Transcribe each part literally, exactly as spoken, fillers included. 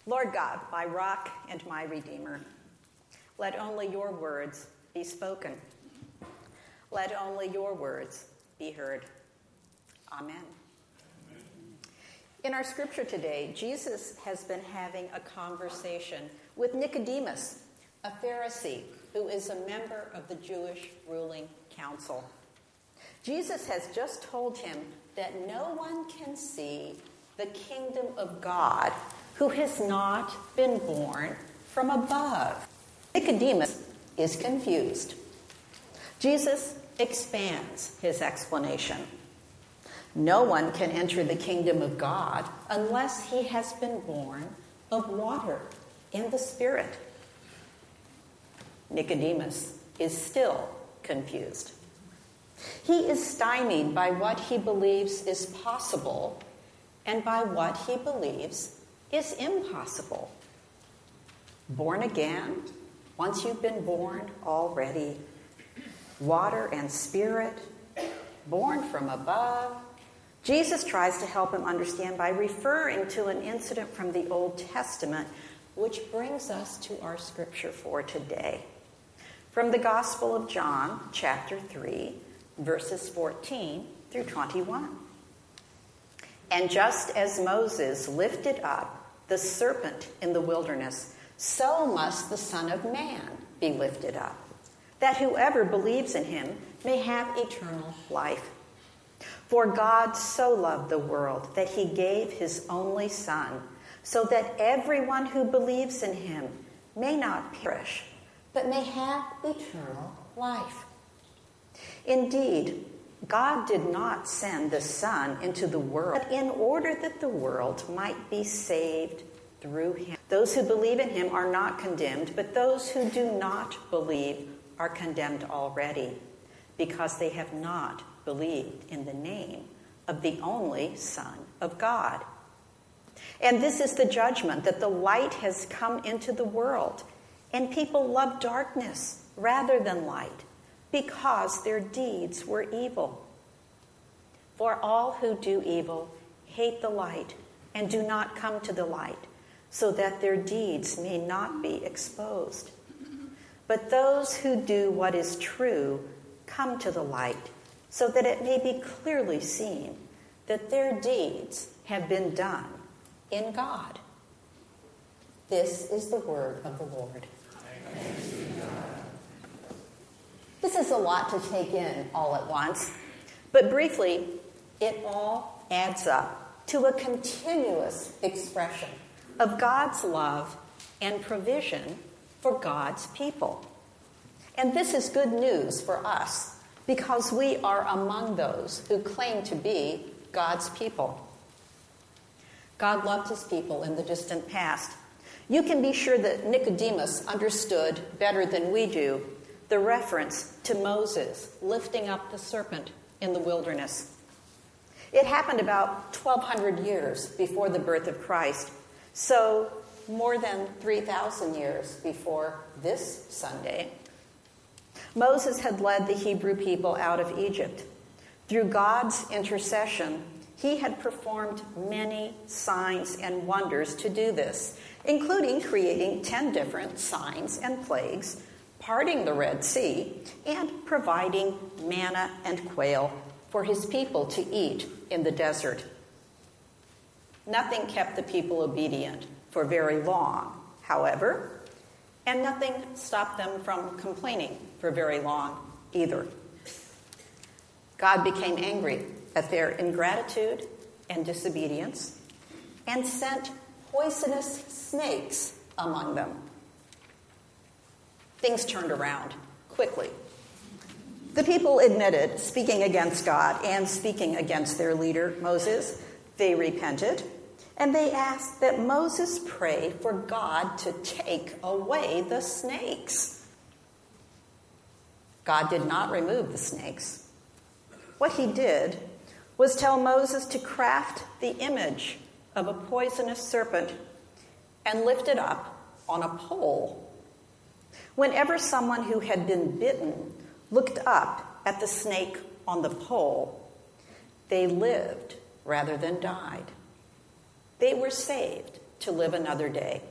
Lord God, my rock and my redeemer, let only your words be spoken. Let only your words be heard. Amen. Amen. In our scripture today, Jesus has been having a conversation with Nicodemus, a Pharisee who is a member of the Jewish ruling council. Jesus has just told him that no one can see the kingdom of God who has not been born from above. Nicodemus is confused. Jesus expands his explanation. No one can enter the kingdom of God unless he has been born of water and the Spirit. Nicodemus is still confused. He is stymied by what he believes is possible and by what he believes is impossible. Born again, once you've been born already, water and Spirit, born from above. Jesus tries to help him understand by referring to an incident from the Old Testament, which brings us to our scripture for today. From the Gospel of John, chapter three, verses fourteen through twenty-one. And just as Moses lifted up the serpent in the wilderness, so must the Son of Man be lifted up, that whoever believes in him may have eternal life. For God so loved the world that he gave his only Son, so that everyone who believes in him may not perish, but may have eternal life. Indeed, God did not send the Son into the world in order that the world might be saved through him. Those who believe in him are not condemned, but those who do not believe are condemned already, because they have not believed in the name of the only Son of God. And this is the judgment, that the light has come into the world, and people love darkness rather than light, because their deeds were evil. For all who do evil hate the light and do not come to the light, so that their deeds may not be exposed. But those who do what is true come to the light, so that it may be clearly seen that their deeds have been done in God. This is the word of the Lord. Thanks be to God. This is a lot to take in all at once, but briefly, it all adds up to a continuous expression of God's love and provision for God's people. And this is good news for us, because we are among those who claim to be God's people. God loved his people in the distant past. You can be sure that Nicodemus understood better than we do the reference to Moses lifting up the serpent in the wilderness. It happened about twelve hundred years before the birth of Christ, so more than three thousand years before this Sunday. Moses had led the Hebrew people out of Egypt. Through God's intercession, he had performed many signs and wonders to do this, including creating ten different signs and plagues, parting the Red Sea, and providing manna and quail for his people to eat in the desert. Nothing kept the people obedient for very long, however, and nothing stopped them from complaining for very long either. God became angry at their ingratitude and disobedience and sent poisonous snakes among them. Things turned around quickly. The people admitted speaking against God and speaking against their leader, Moses. They repented, and they asked that Moses pray for God to take away the snakes. God did not remove the snakes. What he did was tell Moses to craft the image of a poisonous serpent and lift it up on a pole. Whenever someone who had been bitten looked up at the snake on the pole, they lived rather than died. They were saved to live another day.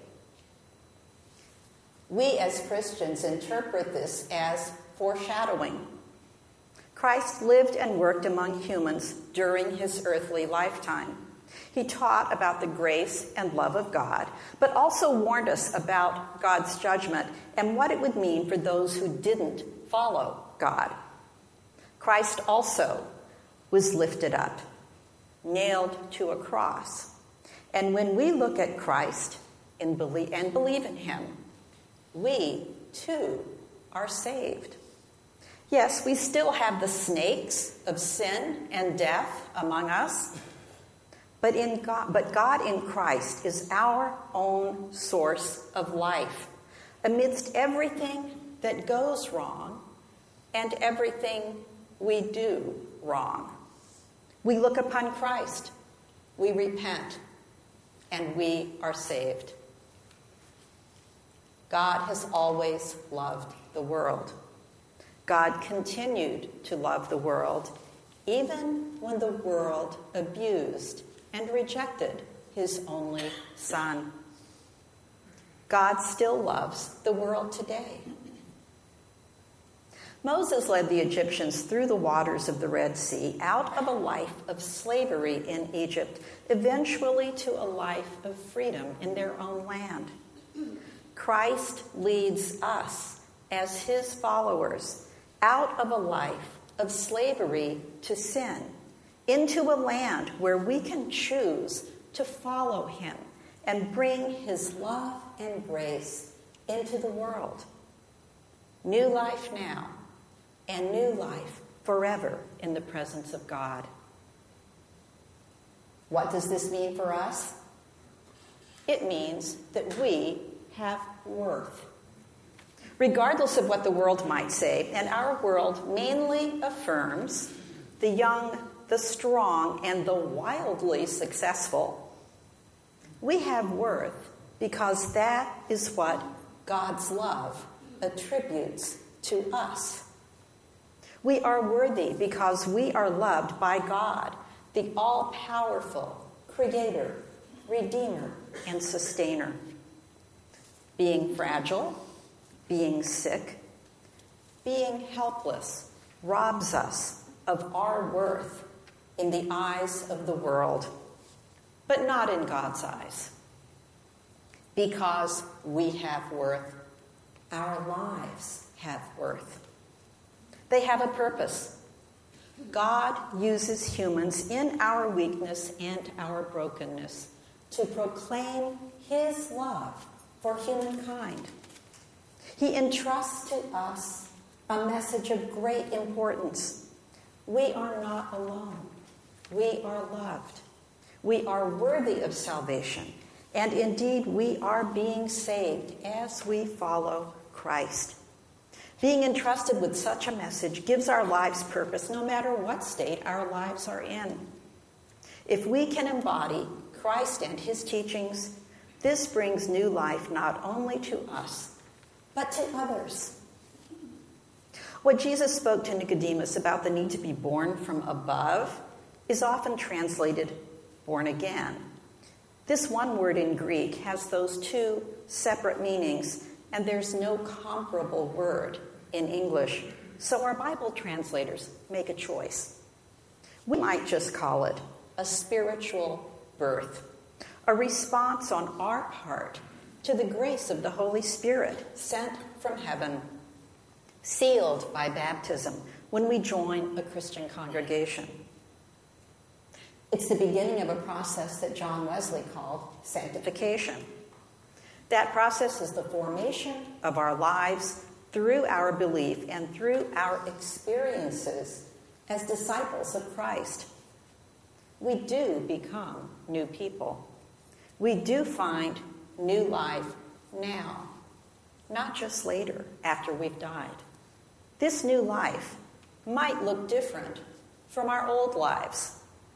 We as Christians interpret this as foreshadowing. Christ lived and worked among humans during his earthly lifetime. He taught about the grace and love of God, but also warned us about God's judgment and what it would mean for those who didn't follow God. Christ also was lifted up, nailed to a cross. And when we look at Christ and believe, and believe in him, we, too, are saved. Yes, we still have the snakes of sin and death among us, but in God, but God in Christ is our own source of life amidst everything that goes wrong and everything we do wrong. We look upon Christ, we repent, and we are saved. God has always loved the world. God continued to love the world even when the world abused and rejected his only Son. God still loves the world today. Moses led the Egyptians through the waters of the Red Sea, out of a life of slavery in Egypt, eventually to a life of freedom in their own land. Christ leads us as his followers out of a life of slavery to sin into a land where we can choose to follow him and bring his love and grace into the world. New life now and new life forever in the presence of God. What does this mean for us? It means that we have worth. Regardless of what the world might say, and our world mainly affirms the young, the strong, and the wildly successful, we have worth because that is what God's love attributes to us. We are worthy because we are loved by God, the all-powerful Creator, Redeemer, and Sustainer. Being fragile, being sick, being helpless robs us of our worth in the eyes of the world, but not in God's eyes. Because we have worth, our lives have worth. They have a purpose. God uses humans in our weakness and our brokenness to proclaim his love for humankind. He entrusts to us a message of great importance. We are not alone. We are loved. We are worthy of salvation. And indeed, we are being saved as we follow Christ. Being entrusted with such a message gives our lives purpose no matter what state our lives are in. If we can embody Christ and his teachings, this brings new life not only to us, but to others. What Jesus spoke to Nicodemus about the need to be born from above is often translated born again. This one word in Greek has those two separate meanings, and there's no comparable word in English, so our Bible translators make a choice. We might just call it a spiritual birth, a response on our part to the grace of the Holy Spirit sent from heaven, sealed by baptism when we join a Christian congregation. It's the beginning of a process that John Wesley called sanctification. That process is the formation of our lives through our belief and through our experiences as disciples of Christ. We do become new people. We do find new life now, not just later after we've died. This new life might look different from our old lives.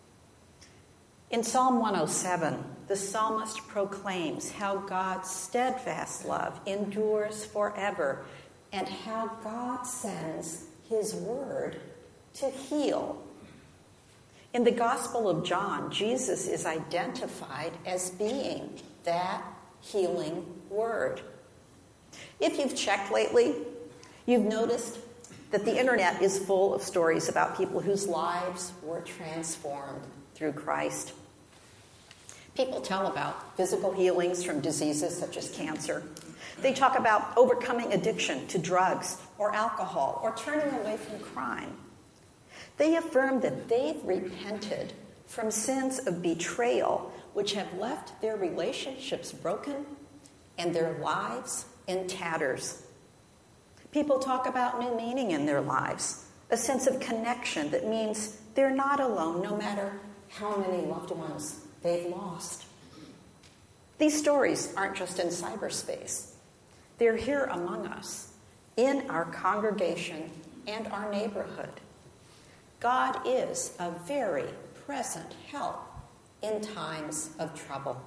In Psalm one oh seven, the psalmist proclaims how God's steadfast love endures forever and how God sends his word to heal. In the Gospel of John, Jesus is identified as being that healing word. If you've checked lately, you've noticed that the internet is full of stories about people whose lives were transformed through Christ. People tell about physical healings from diseases such as cancer. They talk about overcoming addiction to drugs or alcohol or turning away from crime. They affirm that they've repented from sins of betrayal, which have left their relationships broken and their lives in tatters. People talk about new meaning in their lives, a sense of connection that means they're not alone no matter how many loved ones they've lost. These stories aren't just in cyberspace. They're here among us, in our congregation and our neighborhood. God is a very present help in times of trouble.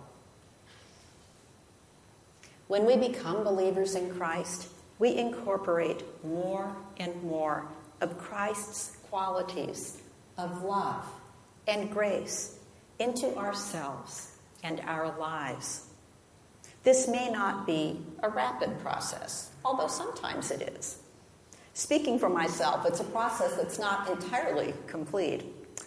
When we become believers in Christ, we incorporate more and more of Christ's qualities of love and grace into ourselves and our lives. This may not be a rapid process, although sometimes it is. Speaking for myself, it's a process that's not entirely complete.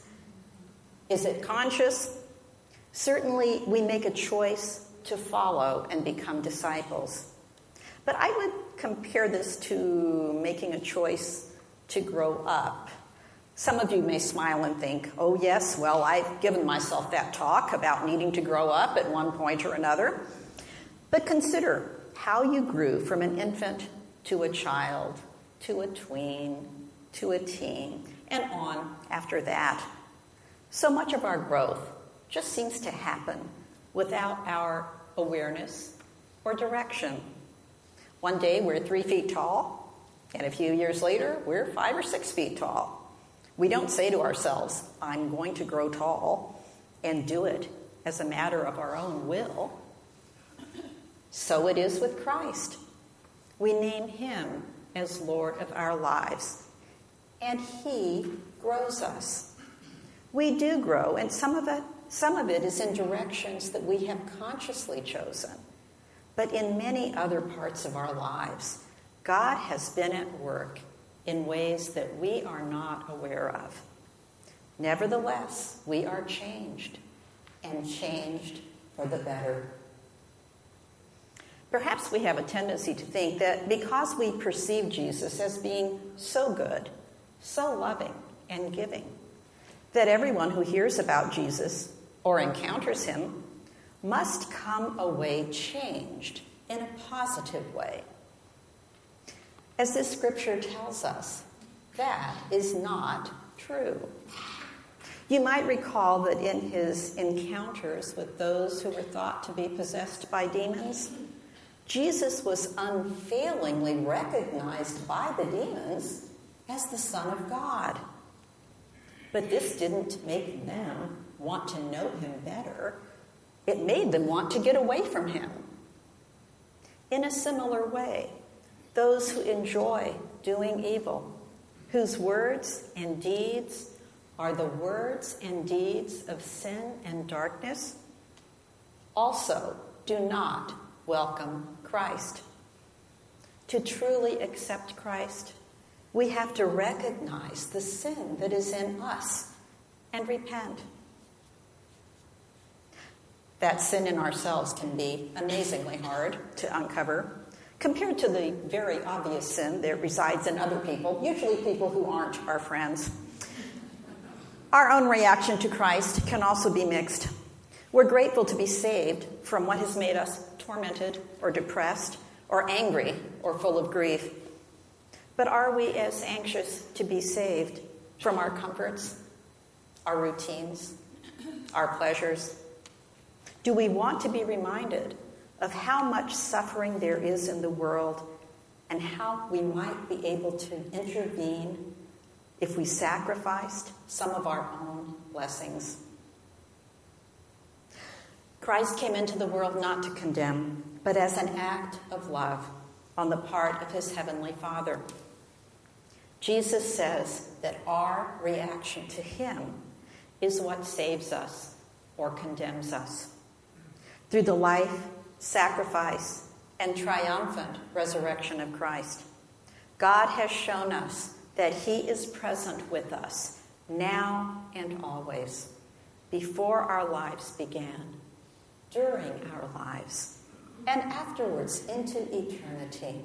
Is it conscious? Certainly, we make a choice to follow and become disciples. But I would compare this to making a choice to grow up. Some of you may smile and think, oh yes, well, I've given myself that talk about needing to grow up at one point or another. But consider how you grew from an infant to a child, to a tween, to a teen, and on after that. So much of our growth just seems to happen without our awareness or direction. One day we're three feet tall, and a few years later we're five or six feet tall. We don't say to ourselves, I'm going to grow tall, and do it as a matter of our own will. So it is with Christ. We name him as Lord of our lives, and he grows us. We do grow, and some of it, some of it is in directions that we have consciously chosen. But in many other parts of our lives, God has been at work in ways that we are not aware of. Nevertheless, we are changed, and changed for the better. Perhaps we have a tendency to think that because we perceive Jesus as being so good, so loving and giving, that everyone who hears about Jesus or encounters him must come away changed in a positive way. As this scripture tells us, that is not true. You might recall that in his encounters with those who were thought to be possessed by demons, Jesus was unfailingly recognized by the demons as the Son of God. But this didn't make them want to know him better. It made them want to get away from him. In a similar way, those who enjoy doing evil, whose words and deeds are the words and deeds of sin and darkness, also do not welcome Christ. To truly accept Christ, we have to recognize the sin that is in us and repent. That sin in ourselves can be amazingly hard to uncover compared to the very obvious sin that resides in other people, usually people who aren't our friends. Our own reaction to Christ can also be mixed. We're grateful to be saved from what has made us tormented or depressed or angry or full of grief. But are we as anxious to be saved from our comforts, our routines, our pleasures? Do we want to be reminded of how much suffering there is in the world and how we might be able to intervene if we sacrificed some of our own blessings? Christ came into the world not to condemn, but as an act of love on the part of his heavenly Father. Jesus says that our reaction to him is what saves us or condemns us. Through the life, sacrifice, and triumphant resurrection of Christ, God has shown us that he is present with us now and always, before our lives began, during our lives, and afterwards into eternity.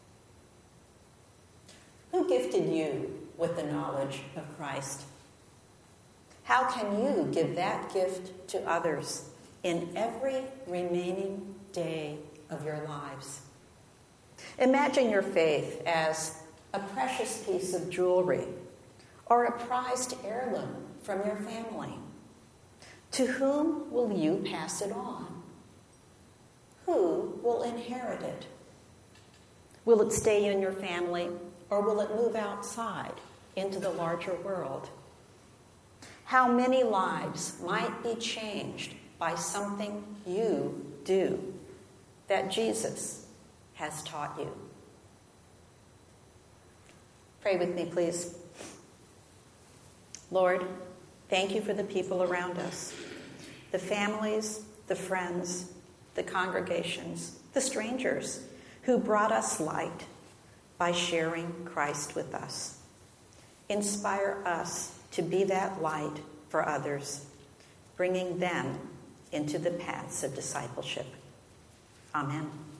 Who gifted you with the knowledge of Christ? How can you give that gift to others in every remaining day of your lives? Imagine your faith as a precious piece of jewelry or a prized heirloom from your family. To whom will you pass it on? Who will inherit it? Will it stay in your family, or will it move outside into the larger world? How many lives might be changed by something you do that Jesus has taught you? Pray with me, please. Lord, thank you for the people around us, the families, the friends, the congregations, the strangers who brought us light by sharing Christ with us. Inspire us to be that light for others, bringing them into the paths of discipleship. Amen.